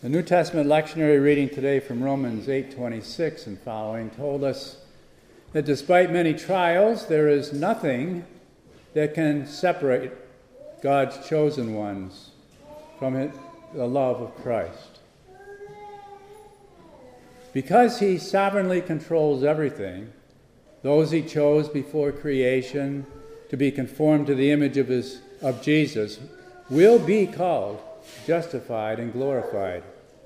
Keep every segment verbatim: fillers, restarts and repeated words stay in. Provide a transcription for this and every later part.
The New Testament lectionary reading today from Romans eight twenty-six and following told us that despite many trials, there is nothing that can separate God's chosen ones from it, the love of Christ. Because he sovereignly controls everything, those he chose before creation to be conformed to the image of his of Jesus will be called, justified, and glorified.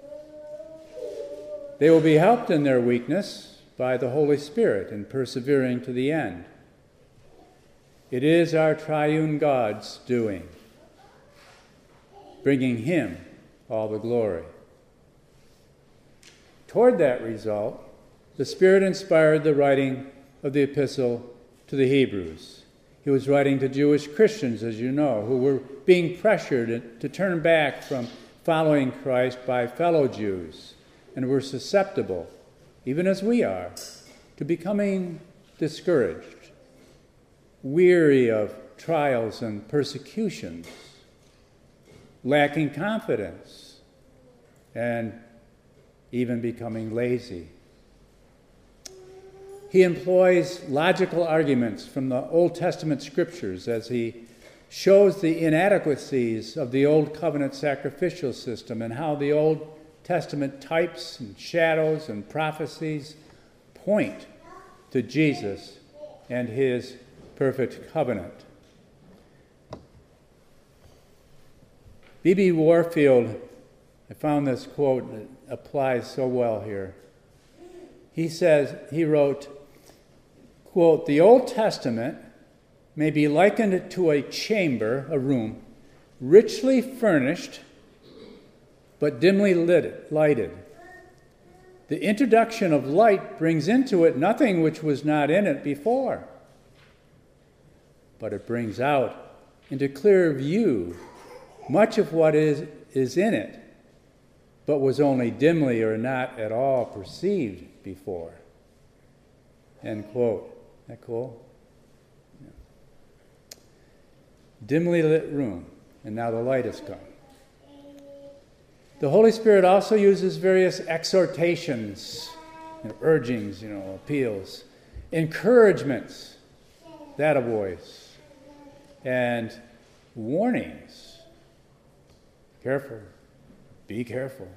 They will be helped in their weakness by the Holy Spirit in persevering to the end. It is our triune God's doing, bringing him all the glory. Toward that result, the Spirit inspired the writing of the epistle to the Hebrews. He was writing to Jewish Christians, as you know, who were being pressured to turn back from following Christ by fellow Jews, and were susceptible, even as we are, to becoming discouraged, weary of trials and persecutions, lacking confidence, and even becoming lazy. He employs logical arguments from the Old Testament scriptures as he shows the inadequacies of the Old Covenant sacrificial system and how the Old Testament types and shadows and prophecies point to Jesus and his perfect covenant. B B Warfield, I found this quote that applies so well here. He says, he wrote, quote, "The Old Testament may be likened to a chamber, a room, richly furnished but dimly lit, lighted. The introduction of light brings into it nothing which was not in it before, but it brings out into clear view much of what is, is in it, but was only dimly or not at all perceived before." End quote. Isn't that cool? Yeah. Dimly lit room, and now the light has come. The Holy Spirit also uses various exhortations, you know, urgings, you know, appeals, encouragements, that a voice, and warnings. Careful. Be careful.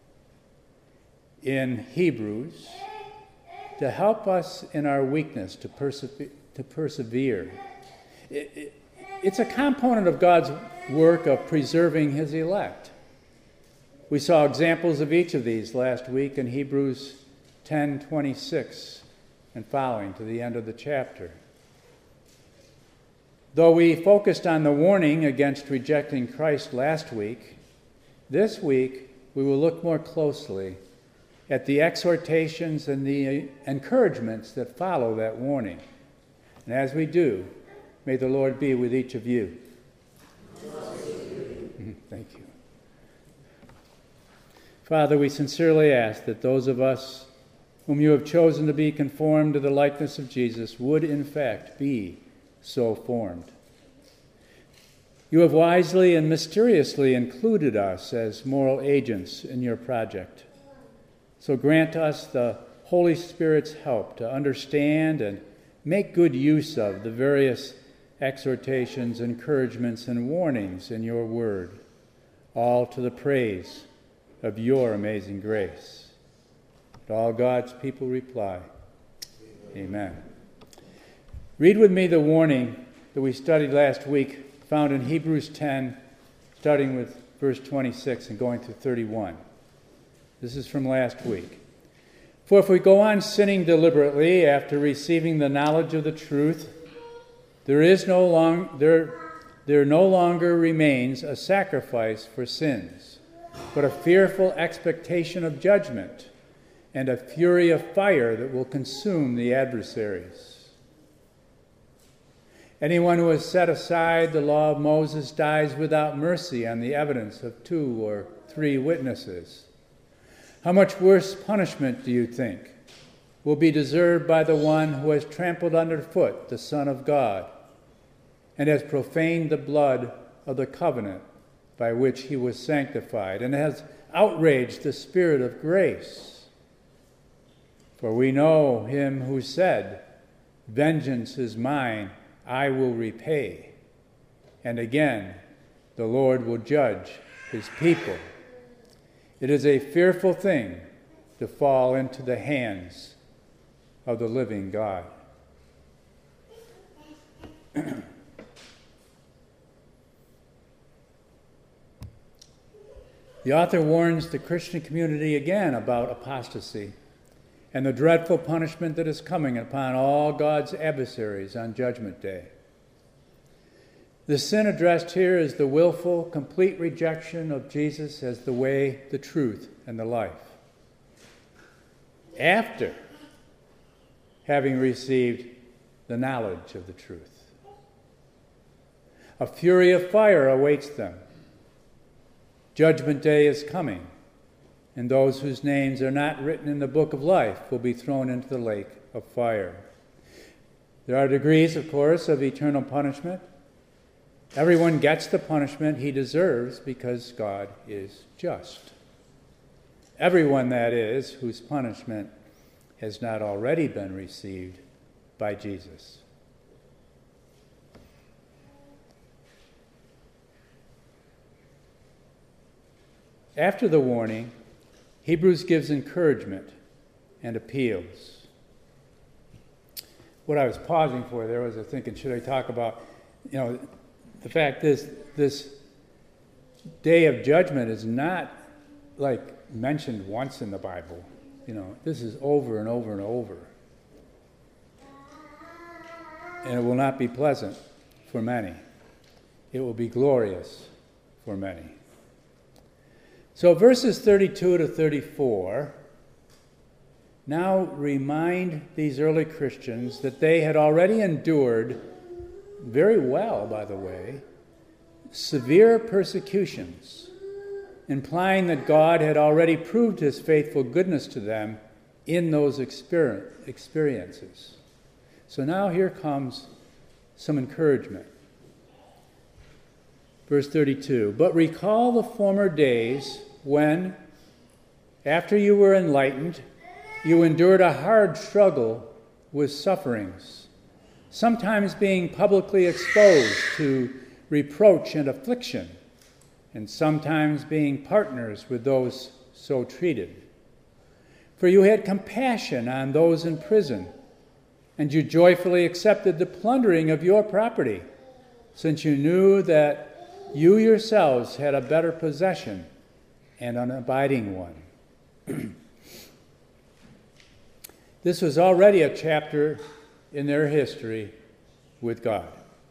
In Hebrews, to help us in our weakness to, perse- to persevere. It, it, it's a component of God's work of preserving his elect. We saw examples of each of these last week in Hebrews ten twenty-six and following to the end of the chapter. Though we focused on the warning against rejecting Christ last week, this week we will look more closely at the exhortations and the encouragements that follow that warning. And as we do, may the Lord be with each of you. Thank you. Father, we sincerely ask that those of us whom you have chosen to be conformed to the likeness of Jesus would in fact be so formed. You have wisely and mysteriously included us as moral agents in your project. So grant us the Holy Spirit's help to understand and make good use of the various exhortations, encouragements, and warnings in your word, all to the praise of your amazing grace. And all God's people reply, Amen. Amen. Read with me the warning that we studied last week, found in Hebrews ten, starting with verse twenty-six and going through thirty-one. This is from last week. "For if we go on sinning deliberately after receiving the knowledge of the truth, there is no long there there no longer remains a sacrifice for sins, but a fearful expectation of judgment and a fury of fire that will consume the adversaries. Anyone who has set aside the law of Moses dies without mercy on the evidence of two or three witnesses. How much worse punishment, do you think, will be deserved by the one who has trampled underfoot the Son of God and has profaned the blood of the covenant by which he was sanctified, and has outrage the Spirit of grace. For we know him who said, "Vengeance is mine, I will repay." And again, the Lord will judge his people. It is a fearful thing to fall into the hands of the living God. The author warns the Christian community again about apostasy and the dreadful punishment that is coming upon all God's adversaries on Judgment Day. The sin addressed here is the willful, complete rejection of Jesus as the way, the truth, and the life. After having received the knowledge of the truth, a fury of fire awaits them. Judgment Day is coming, and those whose names are not written in the book of life will be thrown into the lake of fire. There are degrees, of course, of eternal punishment. Everyone gets the punishment he deserves because God is just. Everyone, that is, whose punishment has not already been received by Jesus. After the warning, Hebrews gives encouragement and appeals. What I was pausing for there was I thinking, should I talk about, you know, the fact is, this day of judgment is not like mentioned once in the Bible. You know, this is over and over and over. And it will not be pleasant for many. It will be glorious for many. So verses thirty-two to thirty-four now remind these early Christians that they had already endured very well, by the way, severe persecutions, implying that God had already proved his faithful goodness to them in those exper- experiences. So now here comes some encouragement. Verse thirty-two, "But recall the former days when, after you were enlightened, you endured a hard struggle with sufferings, sometimes being publicly exposed to reproach and affliction, and sometimes being partners with those so treated. For you had compassion on those in prison, and you joyfully accepted the plundering of your property, since you knew that you yourselves had a better possession and an abiding one." This was already a chapter in their history with God.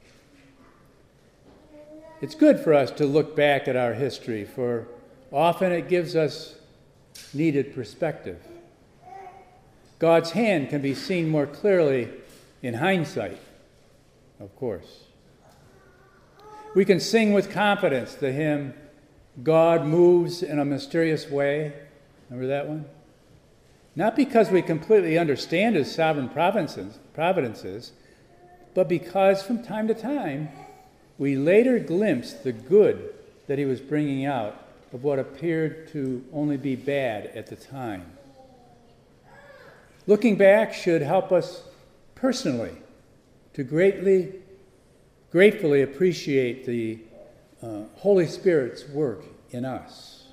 It's good for us to look back at our history, for often it gives us needed perspective. God's hand can be seen more clearly in hindsight, of course. We can sing with confidence the hymn, "God Moves in a Mysterious Way." Remember that one? Not because we completely understand his sovereign providences, providences, but because from time to time we later glimpse the good that he was bringing out of what appeared to only be bad at the time. Looking back should help us personally to greatly gratefully appreciate the uh, Holy Spirit's work in us.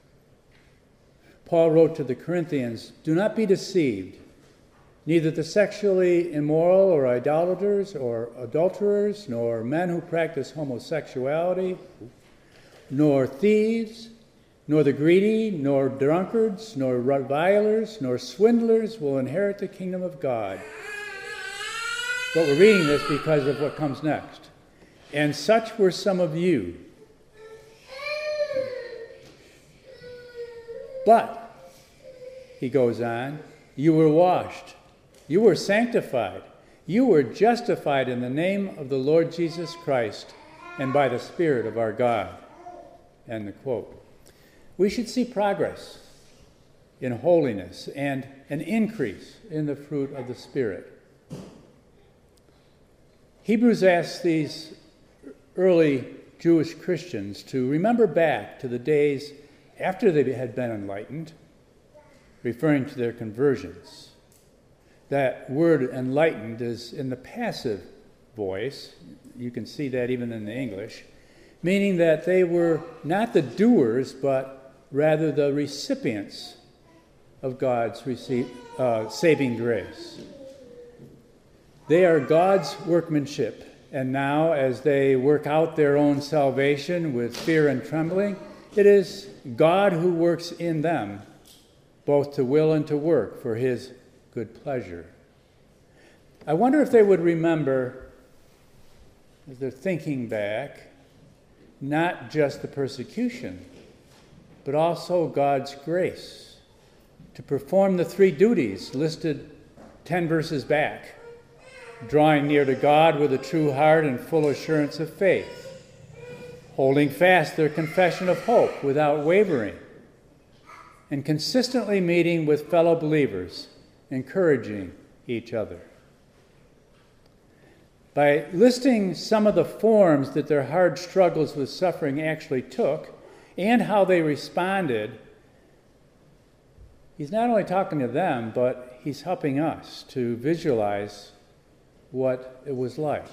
Paul wrote to the Corinthians, "Do not be deceived. Neither the sexually immoral or idolaters or adulterers, nor men who practice homosexuality, nor thieves, nor the greedy, nor drunkards, nor revilers, nor swindlers will inherit the kingdom of God." But we're reading this because of what comes next. "And such were some of you. But," he goes on, "you were washed, you were sanctified, you were justified in the name of the Lord Jesus Christ and by the Spirit of our God." End the quote. We should see progress in holiness and an increase in the fruit of the Spirit. Hebrews asks these early Jewish Christians to remember back to the days after they had been enlightened, referring to their conversions. That word enlightened is in the passive voice. You can see that even in the English, meaning that they were not the doers, but rather the recipients of God's receive, uh, saving grace. They are God's workmanship, and now as they work out their own salvation with fear and trembling, it is God who works in them, both to will and to work for his good pleasure. I wonder if they would remember, as they're thinking back, not just the persecution, but also God's grace to perform the three duties listed ten verses back: drawing near to God with a true heart and full assurance of faith, holding fast their confession of hope without wavering, and consistently meeting with fellow believers, encouraging each other. By listing some of the forms that their hard struggles with suffering actually took and how they responded, he's not only talking to them, but he's helping us to visualize what it was like.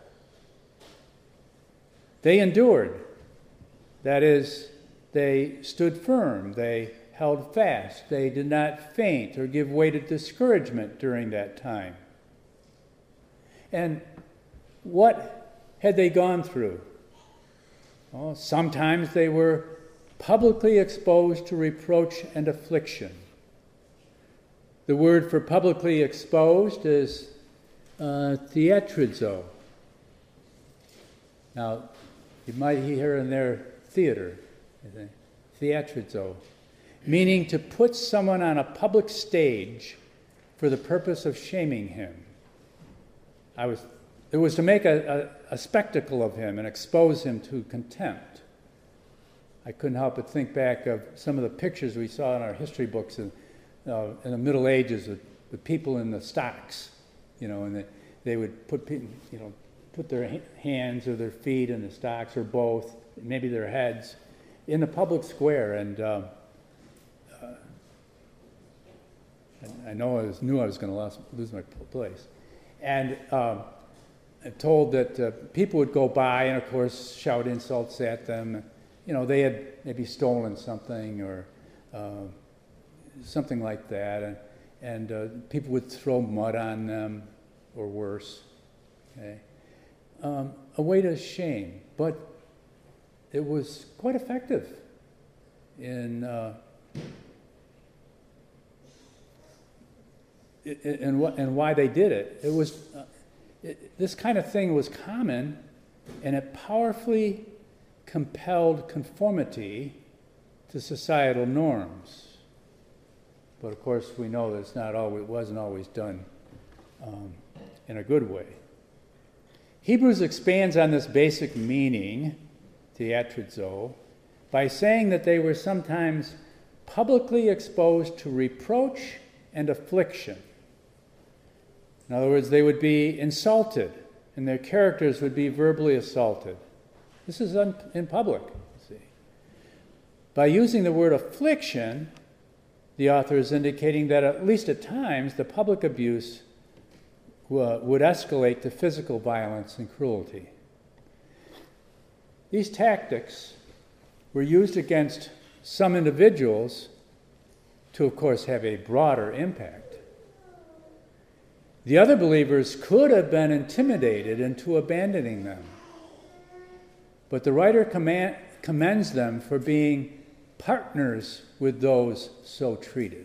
They endured. That is, they stood firm. They held fast. They did not faint or give way to discouragement during that time. And what had they gone through? Well, sometimes they were publicly exposed to reproach and affliction. The word for publicly exposed is uh, theatrizo. Now, you might hear in their theater, theatrizo, meaning to put someone on a public stage for the purpose of shaming him. I was, it was to make a, a, a spectacle of him and expose him to contempt. I couldn't help but think back of some of the pictures we saw in our history books in, uh, in the Middle Ages with the people in the stocks, you know, and the, they would put, you know, put their hands or their feet in the stocks or both, maybe their heads, in the public square. And uh, uh, I know I was, knew I was going to lose my place. And um, I'm told that uh, people would go by and, of course, shout insults at them. You know, they had maybe stolen something or uh, something like that. And, and uh, people would throw mud on them or worse. Okay. Um, a way to shame, but it was quite effective in uh, in what and why they did it. It was uh, it, this kind of thing was common, and it powerfully compelled conformity to societal norms. But of course, we know that it's not always, it wasn't always done um, in a good way. Hebrews expands on this basic meaning, theatrizo, by saying that they were sometimes publicly exposed to reproach and affliction. In other words, they would be insulted, and their characters would be verbally assaulted. This is un- in public, you see. By using the word affliction, the author is indicating that at least at times the public abuse uh, would escalate to physical violence and cruelty. These tactics were used against some individuals to, of course, have a broader impact. The other believers could have been intimidated into abandoning them. But the writer command, commends them for being partners with those so treated.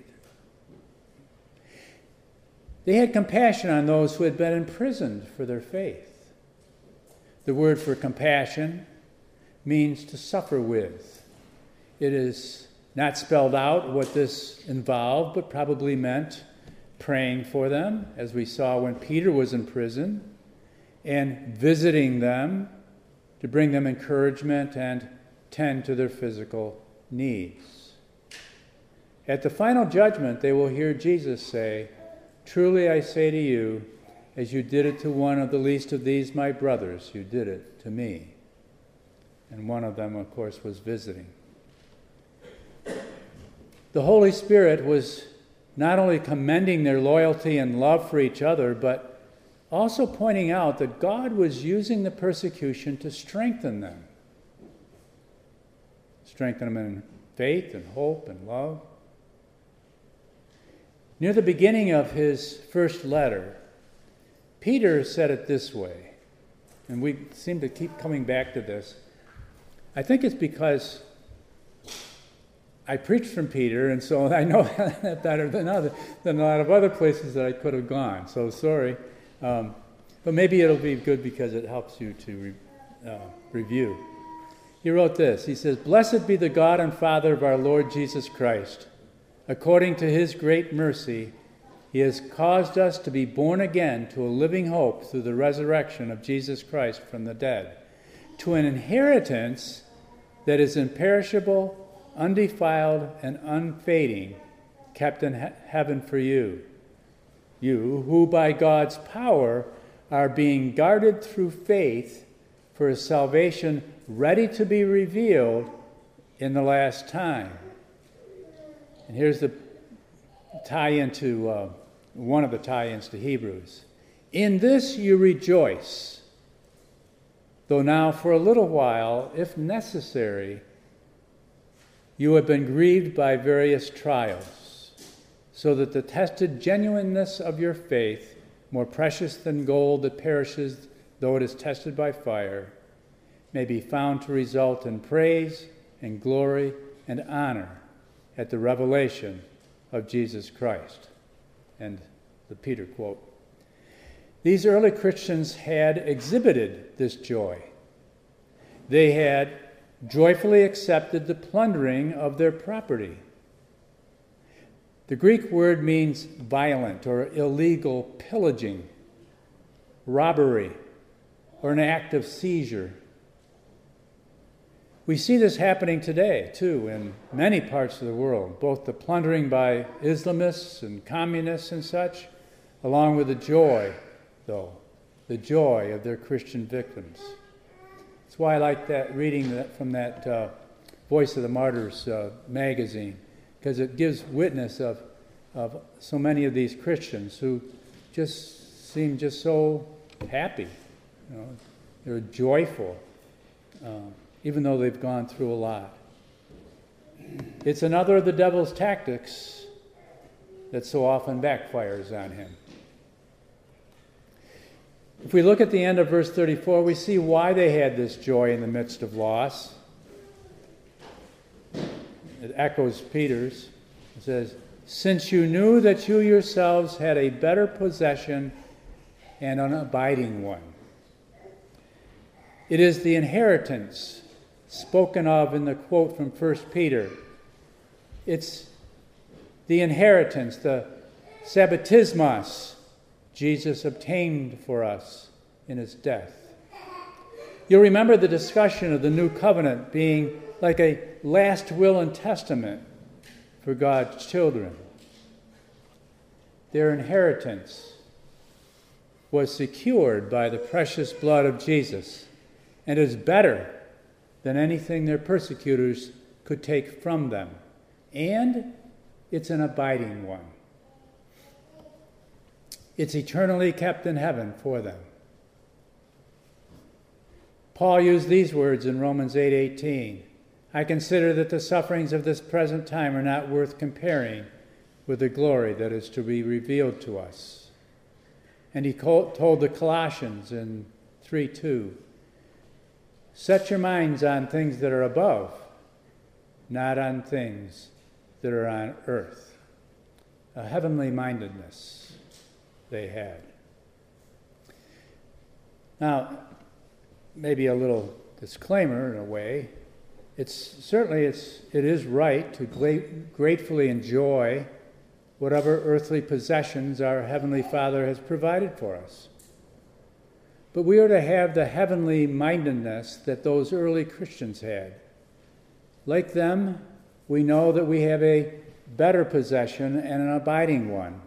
They had compassion on those who had been imprisoned for their faith. The word for compassion means to suffer with. It is not spelled out what this involved, but probably meant praying for them, as we saw when Peter was in prison, and visiting them to bring them encouragement and tend to their physical needs. At the final judgment, they will hear Jesus say, "Truly I say to you, as you did it to one of the least of these my brothers, you did it to me." And one of them, of course, was visiting. the Holy Spirit was not only commending their loyalty and love for each other, but also pointing out that God was using the persecution to strengthen them. Strengthen them in faith and hope and love. Near the beginning of his first letter, Peter said it this way, and we seem to keep coming back to this. I think it's because I preached from Peter, and so I know that better than, other, than a lot of other places that I could have gone, so sorry. Um, but maybe it'll be good because it helps you to re, uh, review. He wrote this. He says, "Blessed be the God and Father of our Lord Jesus Christ. According to his great mercy, he has caused us to be born again to a living hope through the resurrection of Jesus Christ from the dead, to an inheritance that is imperishable, undefiled, and unfading, kept in he- heaven for you. You, who by God's power are being guarded through faith for a salvation ready to be revealed in the last time." And here's the tie-in to, uh, one of the tie-ins to Hebrews. "In this you rejoice, though now for a little while, if necessary, you have been grieved by various trials, so that the tested genuineness of your faith, more precious than gold that perishes though it is tested by fire, may be found to result in praise and glory and honor at the revelation of Jesus Christ." And the Peter quote. These early Christians had exhibited this joy. They had joyfully accepted the plundering of their property. The Greek word means violent or illegal pillaging, robbery, or an act of seizure. We see this happening today, too, in many parts of the world, both the plundering by Islamists and communists and such, along with the joy, though, the joy of their Christian victims. That's why I like that reading that from that uh, Voice of the Martyrs uh, magazine, because it gives witness of, of so many of these Christians who just seem just so happy. You know, they're joyful. Um, even though they've gone through a lot. It's another of the devil's tactics that so often backfires on him. If we look at the end of verse thirty-four, we see why they had this joy in the midst of loss. It echoes Peter's. It says, "Since you knew that you yourselves had a better possession and an abiding one." It is the inheritance spoken of in the quote from First Peter. It's the inheritance, the sabbatismos, Jesus obtained for us in his death. You'll remember the discussion of the new covenant being like a last will and testament for God's children. Their inheritance was secured by the precious blood of Jesus and is better than anything their persecutors could take from them. And it's an abiding one. It's eternally kept in heaven for them. Paul used these words in Romans eight eighteen. "I consider that the sufferings of this present time are not worth comparing with the glory that is to be revealed to us." And he told the Colossians in three two, "Set your minds on things that are above, not on things that are on earth." A heavenly mindedness they had. Now, maybe a little disclaimer in a way. It's certainly it's it is right to gratefully enjoy whatever earthly possessions our Heavenly Father has provided for us. But we are to have the heavenly mindedness that those early Christians had. Like them, we know that we have a better possession and an abiding one.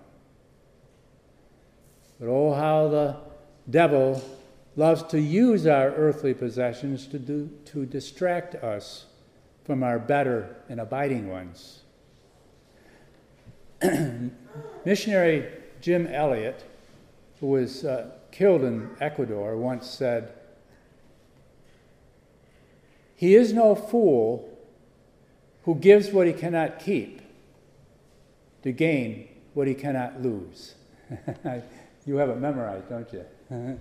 But oh, how the devil loves to use our earthly possessions to do, to distract us from our better and abiding ones. Missionary Jim Elliot, who was uh, killed in Ecuador, once said, "He is no fool who gives what he cannot keep to gain what he cannot lose." You have it memorized, don't you?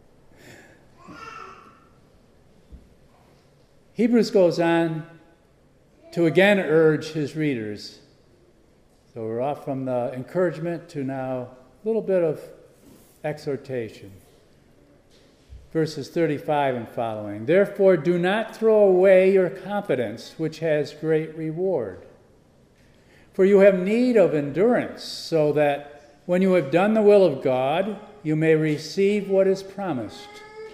Hebrews goes on to again urge his readers. So we're off from the encouragement to now a little bit of exhortation. Verses thirty-five and following. "Therefore do not throw away your confidence, which has great reward. For you have need of endurance, so that when you have done the will of God, you may receive what is promised."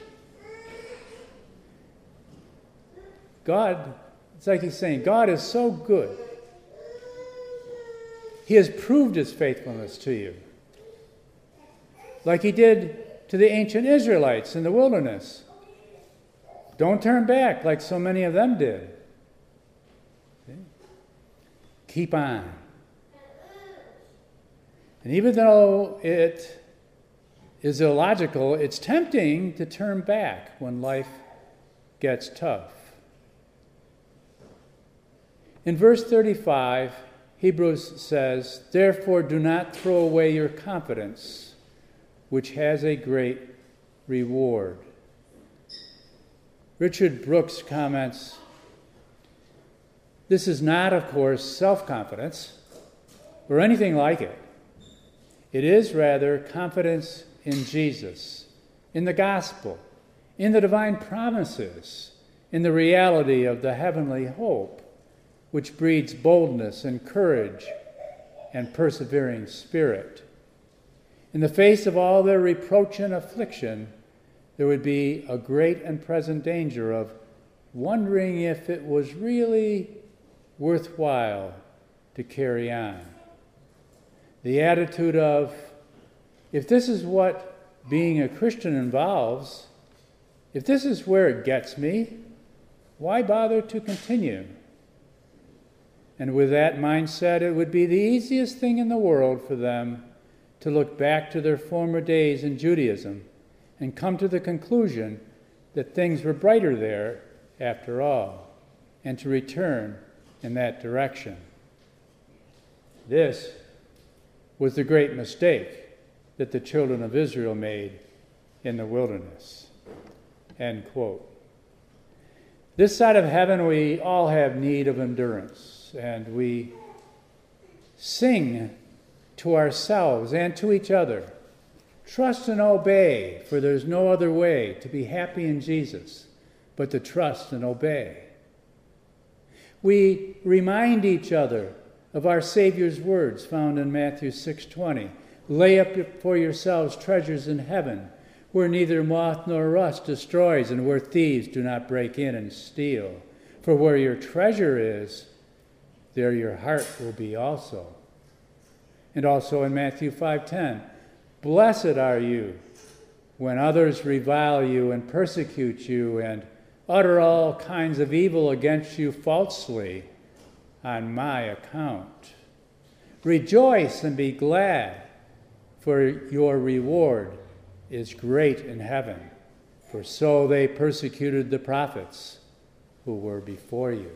God, it's like he's saying, God is so good. He has proved his faithfulness to you. Like he did to the ancient Israelites in the wilderness. Don't turn back like so many of them did. Keep on. And even though it is illogical, it's tempting to turn back when life gets tough. In verse thirty-five, Hebrews says, "Therefore do not throw away your confidence, which has a great reward." Richard Brooks comments, "This is not, of course, self-confidence or anything like it. It is rather confidence in Jesus, in the gospel, in the divine promises, in the reality of the heavenly hope, which breeds boldness and courage and persevering spirit. In the face of all their reproach and affliction, there would be a great and present danger of wondering if it was really worthwhile to carry on. The attitude of, if this is what being a Christian involves, if this is where it gets me, why bother to continue?" And with that mindset, it would be the easiest thing in the world for them to look back to their former days in Judaism and come to the conclusion that things were brighter there after all, and to return in that direction. This was the great mistake that the children of Israel made in the wilderness. End quote. This side of heaven, we all have need of endurance. And we sing to ourselves and to each other, "Trust and obey, for there's no other way to be happy in Jesus but to trust and obey." We remind each other of our Savior's words found in Matthew six twenty. "Lay up for yourselves treasures in heaven, where neither moth nor rust destroys, and where thieves do not break in and steal. For where your treasure is, there your heart will be also." And also in Matthew five ten, "Blessed are you when others revile you and persecute you and utter all kinds of evil against you falsely on my account. Rejoice and be glad, for your reward is great in heaven, for so they persecuted the prophets who were before you."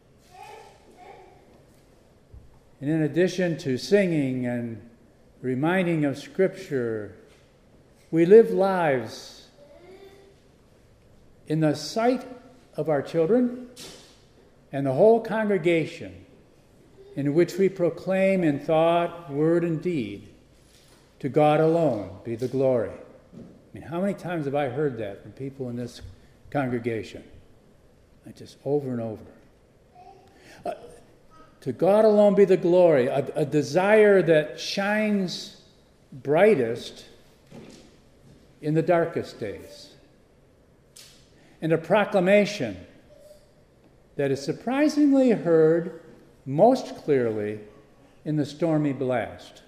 And in addition to singing and reminding of Scripture, we live lives in the sight of our children and the whole congregation, in which we proclaim in thought, word, and deed, "To God alone be the glory." I mean, how many times have I heard that from people in this congregation? I just over and over. Uh, To God alone be the glory, a, a desire that shines brightest in the darkest days. And a proclamation that is surprisingly heard most clearly in the stormy blast.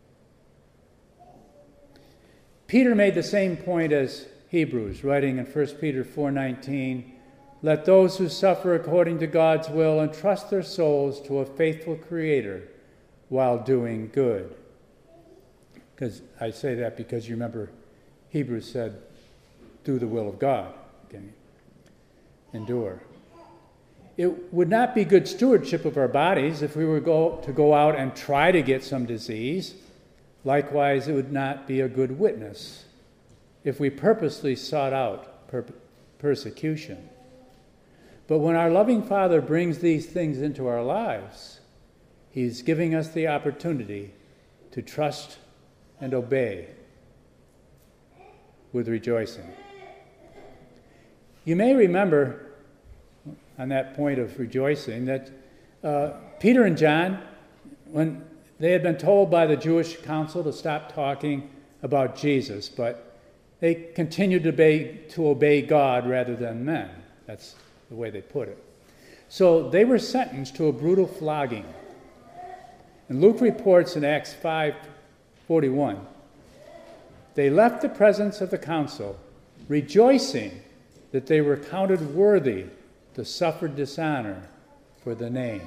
Peter made the same point as Hebrews, writing in First Peter four nineteen, "Let those who suffer according to God's will entrust their souls to a faithful Creator, while doing good. Because I say that because you remember Hebrews said, do the will of God. Okay? Endure. It would not be good stewardship of our bodies if we were go, to go out and try to get some disease. Likewise, it would not be a good witness if we purposely sought out per- persecution. But when our loving Father brings these things into our lives, He's giving us the opportunity to trust and obey with rejoicing. You may remember, on that point of rejoicing, that uh, Peter and John, when they had been told by the Jewish council to stop talking about Jesus, but they continued to obey, to obey God rather than men. That's the way they put it. So they were sentenced to a brutal flogging. And Luke reports in Acts five forty-one, they left the presence of the council, rejoicing that they were counted worthy to suffer dishonor for the name.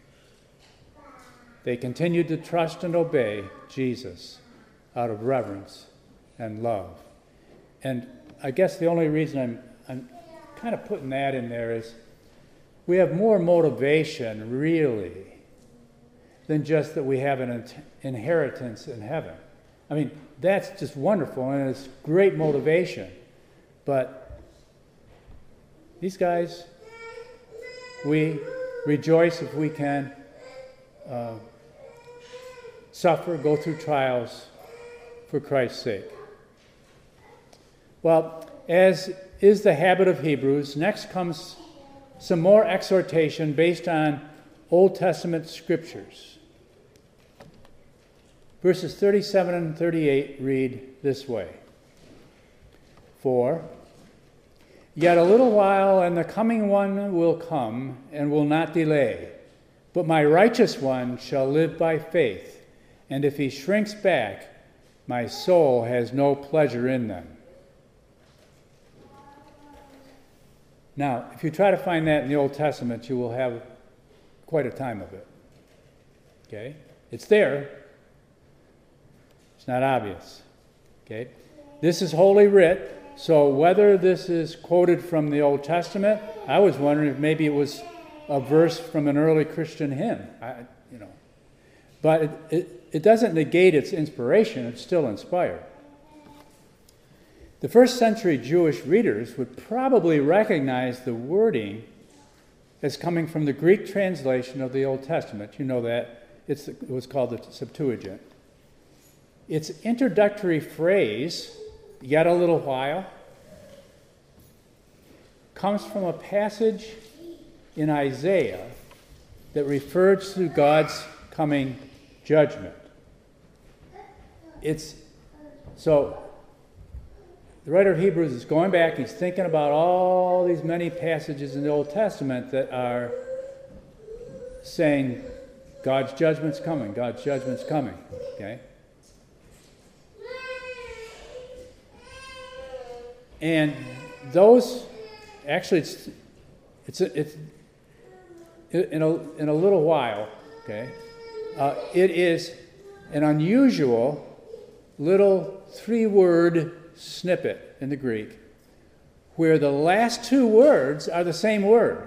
They continued to trust and obey Jesus out of reverence and love. And I guess the only reason I'm, I'm kind of putting that in there is we have more motivation, really, than just that we have an inheritance in heaven. I mean, that's just wonderful, and it's great motivation. But these guys, we rejoice if we can uh, suffer, go through trials for Christ's sake. Well, as is the habit of Hebrews, next comes some more exhortation based on Old Testament scriptures. Verses thirty-seven and thirty-eight read this way. For, yet a little while, and the coming one will come and will not delay. But my righteous one shall live by faith, and if he shrinks back, my soul has no pleasure in them. Now, if you try to find that in the Old Testament, you will have quite a time of it. Okay? It's there. It's not obvious. Okay? This is Holy Writ, so whether this is quoted from the Old Testament, I was wondering if maybe it was a verse from an early Christian hymn. I, you know, but it, it, it doesn't negate its inspiration. It's still inspired. The first century Jewish readers would probably recognize the wording as coming from the Greek translation of the Old Testament. You know that. It's, it was called the Septuagint. Its introductory phrase, yet a little while, comes from a passage in Isaiah that refers to God's coming judgment. It's so the writer of Hebrews is going back, he's thinking about all these many passages in the Old Testament that are saying God's judgment's coming, God's judgment's coming, okay? And those, actually it's, it's, it's in a, in a little while, okay, uh, it is an unusual little three-word snippet in the Greek where the last two words are the same word.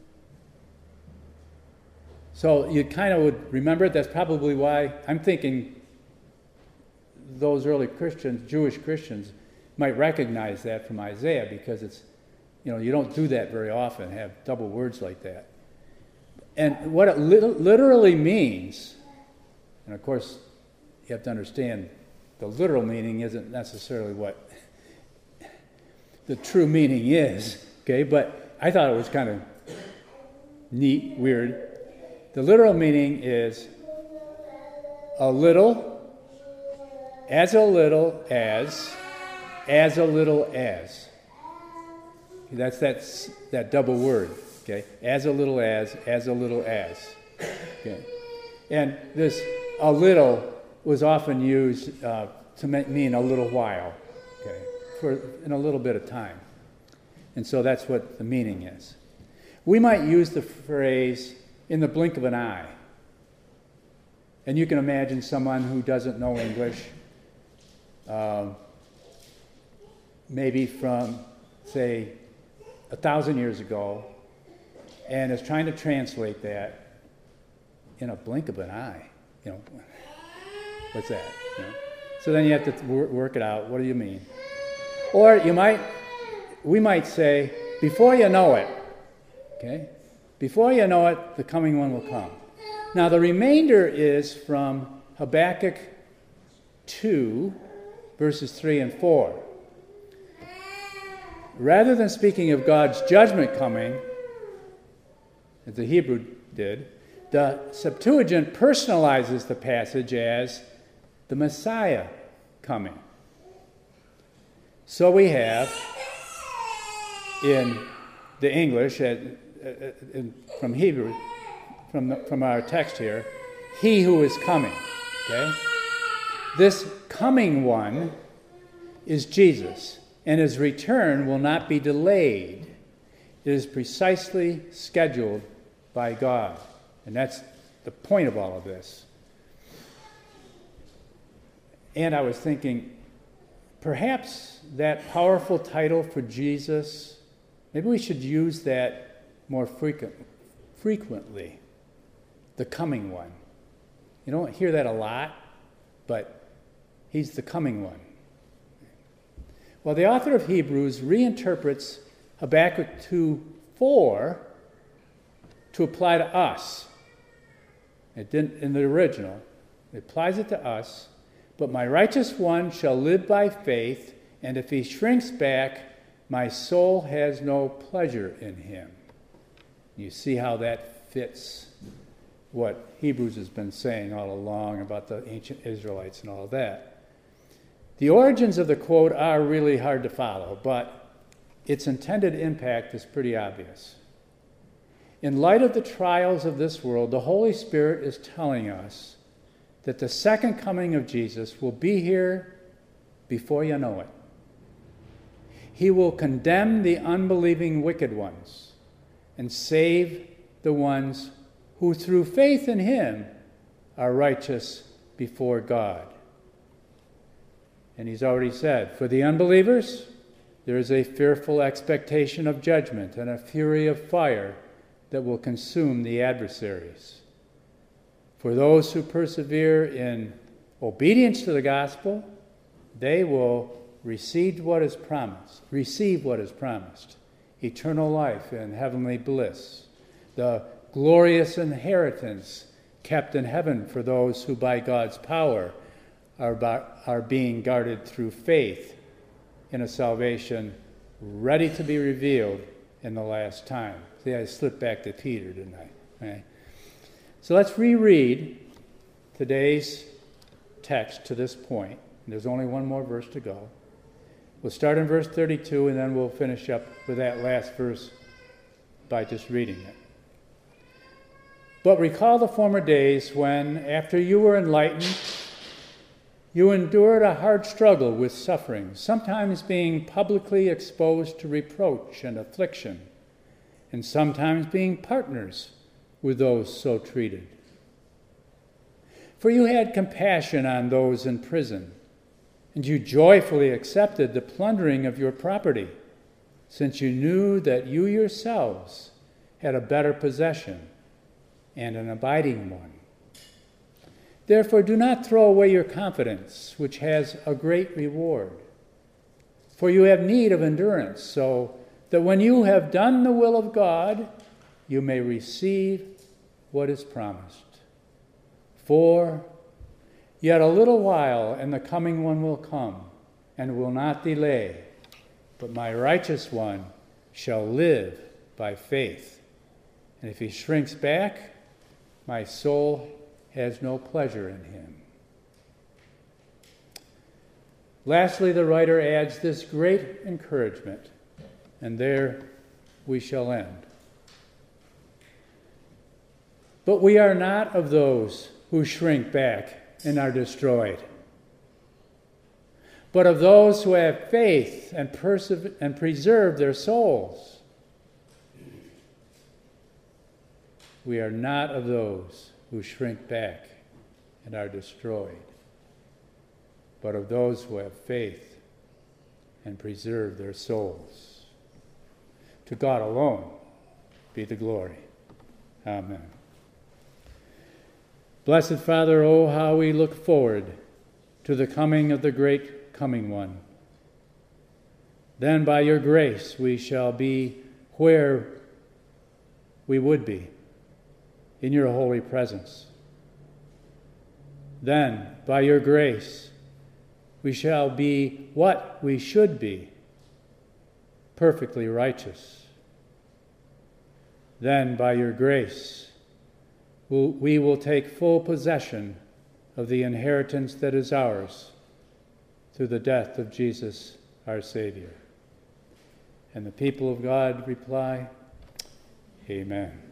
So you kind of would remember it. That's probably why I'm thinking those early Christians, Jewish Christians, might recognize that from Isaiah because it's, you know, you don't do that very often, have double words like that. And what it lit- literally means, and of course you have to understand the literal meaning isn't necessarily what the true meaning is, okay? But I thought it was kind of neat, weird. The literal meaning is a little, as a little as, as a little as. That's that, that double word, okay? As a little as, as a little as. Okay? And this a little was often used uh, to mean a little while, okay, for in a little bit of time. And so that's what the meaning is. We might use the phrase in the blink of an eye. And you can imagine someone who doesn't know English, uh, maybe from, say, a thousand years ago, and is trying to translate that in a blink of an eye. You know, what's that? You know? So then you have to work it out. What do you mean? Or you might, we might say, before you know it, okay? Before you know it, the coming one will come. Now the remainder is from Habakkuk two, verses three and four. Rather than speaking of God's judgment coming, as the Hebrew did, the Septuagint personalizes the passage as the Messiah coming. So we have in the English, uh, uh, in, from Hebrew, from, the, from our text here, he who is coming. Okay? This coming one is Jesus, and his return will not be delayed. It is precisely scheduled by God. And that's the point of all of this. And I was thinking, perhaps that powerful title for Jesus, maybe we should use that more frequent, frequently. The coming one. You don't hear that a lot, but he's the coming one. Well, the author of Hebrews reinterprets Habakkuk two four to apply to us. It didn't in the original. It applies it to us. But my righteous one shall live by faith, and if he shrinks back, my soul has no pleasure in him. You see how that fits what Hebrews has been saying all along about the ancient Israelites and all of that. The origins of the quote are really hard to follow, but its intended impact is pretty obvious. In light of the trials of this world, the Holy Spirit is telling us that the second coming of Jesus will be here before you know it. He will condemn the unbelieving wicked ones and save the ones who through faith in him are righteous before God. And he's already said, for the unbelievers, there is a fearful expectation of judgment and a fury of fire that will consume the adversaries. For those who persevere in obedience to the gospel, they will receive what is promised, receive what is promised, eternal life and heavenly bliss, the glorious inheritance kept in heaven for those who by God's power are, by, are being guarded through faith in a salvation ready to be revealed in the last time. See, I slipped back to Peter, didn't I? Right. So let's reread today's text to this point. There's only one more verse to go. We'll start in verse thirty-two, and then we'll finish up with that last verse by just reading it. But recall the former days when, after you were enlightened, you endured a hard struggle with suffering, sometimes being publicly exposed to reproach and affliction, and sometimes being partners with those so treated. For you had compassion on those in prison, and you joyfully accepted the plundering of your property, since you knew that you yourselves had a better possession and an abiding one. Therefore, do not throw away your confidence, which has a great reward. For you have need of endurance, so that when you have done the will of God, you may receive what is promised. For yet a little while, and the coming one will come, and will not delay. But my righteous one shall live by faith. And if he shrinks back, my soul has no pleasure in him. Lastly, the writer adds this great encouragement, and there we shall end. But we are not of those who shrink back and are destroyed, but of those who have faith and, perse- and preserve their souls. We are not of those who shrink back and are destroyed, but of those who have faith and preserve their souls. To God alone be the glory. Amen. Blessed Father, oh, how we look forward to the coming of the great coming one. Then by your grace we shall be where we would be, in your holy presence. Then by your grace we shall be what we should be, perfectly righteous. Then by your grace we will take full possession of the inheritance that is ours through the death of Jesus our Savior. And the people of God reply, Amen.